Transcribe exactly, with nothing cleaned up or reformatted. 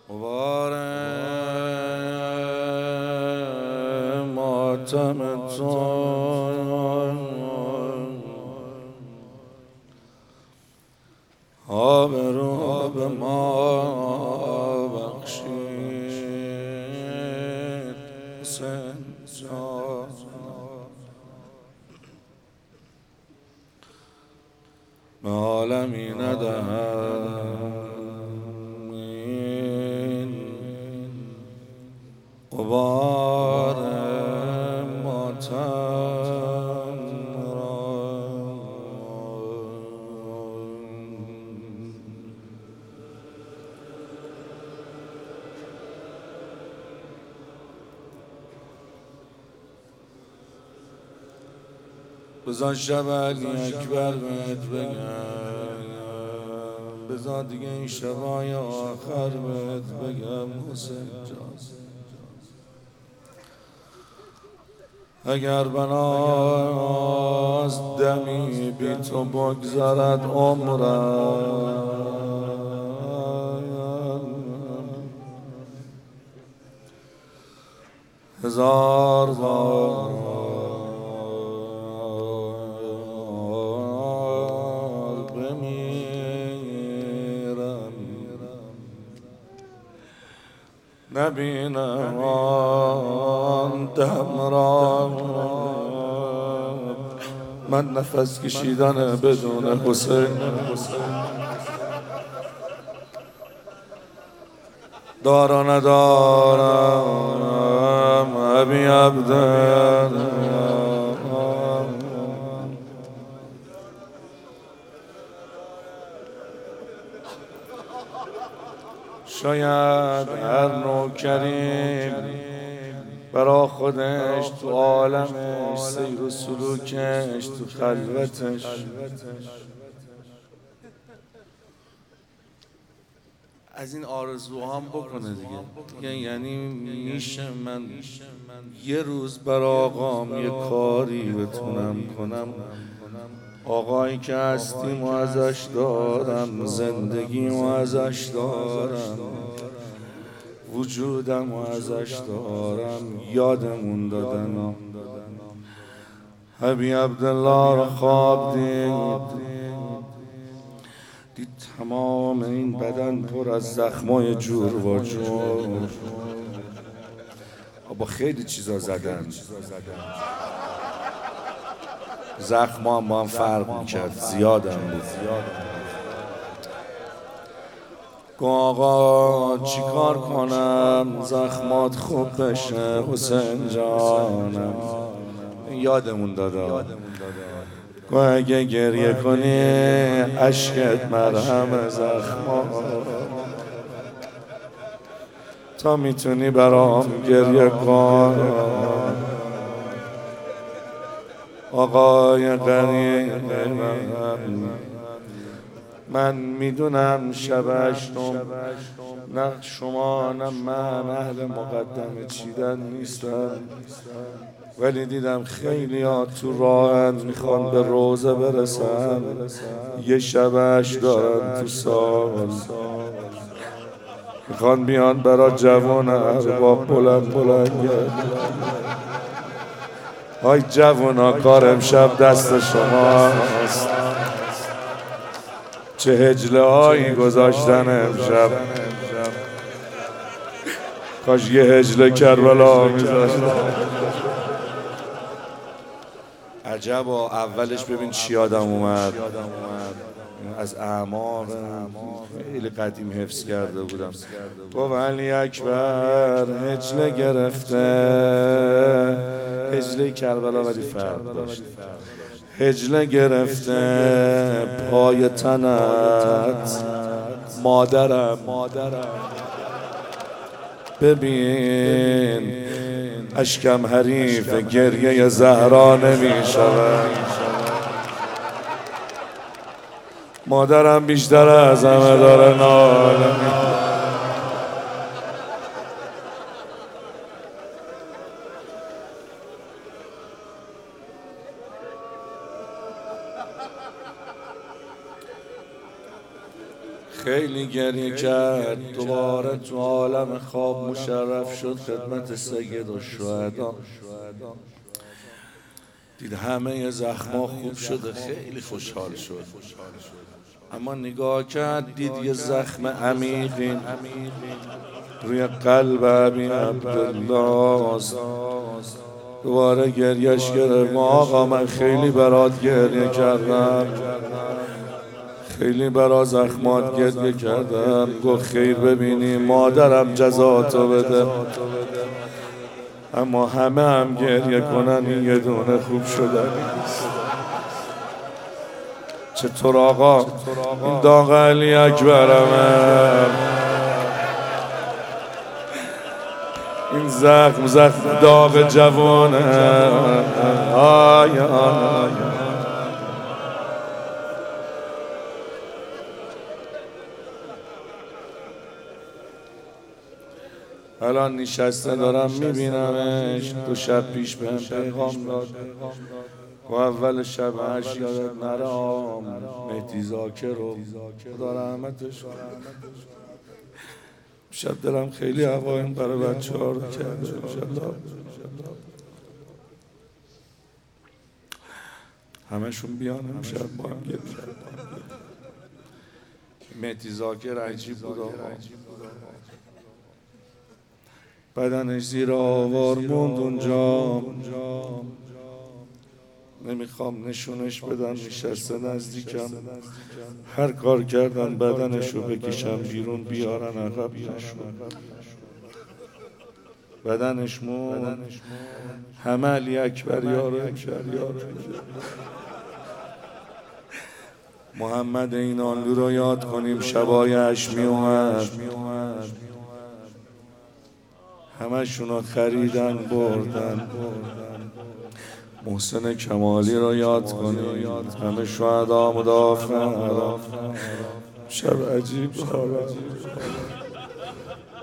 غبار ماتم تو آب رو به ما بخشید حسین جان. به عالمی ندهم این غبار ماتم را. بذار شب علی اکبر بهت بگم، بذار دیگه این شبای آخر بهت بگم حسین جان. اگر بناز دمی بی تو بگذرد عمرم، هزار بار بمیرم نبینم آن دم را. من نفس کشیدن بدون حسین دار ندارم ابی عبدالله. شاید هر نوکری برا خودش تو عالمش سیر و سلوکش تو خلوتش از این آرزوهام بکنه دیگه. دیگه یعنی میشه من یه روز برا آقام یه کاری بتونم کنم، آقایی که هستیم و ازش دارم، زندگیم و ازش دارم، وجودم و ازش دارم، یادمون دادن. ابی عبدالله را خواب دید، دید تمام این بدن پر از زخمای جور و جور. با خیلی چیزا زدن، زخم هم با هم فرق میکرد، زیادم بود. گو آقا چی کار کنم زخمات خوب بشه حسین جانم. یادمون دادا گو اگه گریه کنی عشقت مرهم زخمات، تا میتونی برام گریه کن. آقای غریب من میدونم شب هشتم نه شما نه من اهل مقدمه چیدن نیستم، ولی دیدم خیلی ها تو راهن میخوان به روزه برسن، یه شب هشت دارن تو سال، میخوان بیان برا جوان ارباب بلند بلند. های جوونا کار امشب دست شماست، چه هجله هایی گذاشتن امشب، کاش یه هجله کربلا میذاشتن. عجبا اولش ببین چی آدم اومد، از اعماق خیلی قدیم حفظ کرده بودم. گفت علی اکبر هجله گرفته، هجله کربلا ولی فرق داشت، هجله گرفته پای تنت مادرم، ببین اشکم حریف گریه زهرا نمی شود، مادرم بیشتر از همه داره ناله می. خیلی خیلی گریه کرد. دوباره تو عالم خواب مشرف شد خدمت سید الشهدا. دید همه زخما خوب شده، خیلی خوشحال شد. اما نگاه کرد دید یه زخم عمیقی روی قلب ابی عبدالله است. دوباره گریش گرفت. آقا من خیلی برات گریه کردم، خیلی برا زخمات گریه کردم. گفت خیر ببینی مادرم جزاتو بده، اما همه هم گریه کنن این یه دونه خوب شدن. چطور آقا؟ این داغ علی اکبرمه، این زخم زخم داغ جوانه. آی آی الان نشسته دارم میبینمش. دو شب پیش بهم پیغام داد و اول شب هشت یادت نرم مهدی ذاکر رو خدا رحمتش کنه. شب دلم خیلی هوایم برای بچه ها رو کرده. همشون بیان امشب با هم گرد. مهدی ذاکر عجیب بود آقا. بدنش زیر آوار موند اونجا. نمیخوام نشونش بدم، نشسته نزدیکم. هر کار کردن بدنشو بکشم بیرون بیارن عقب نشون. بدنش موند. همه علی اکبر یاره محمد اینانلو رو یاد کنیم. شبای هشمی اومد، همه شونو خریدن بردن. محسن کمالی رو یاد کنیم، همه شهدا مدافع. شب عجیب حالا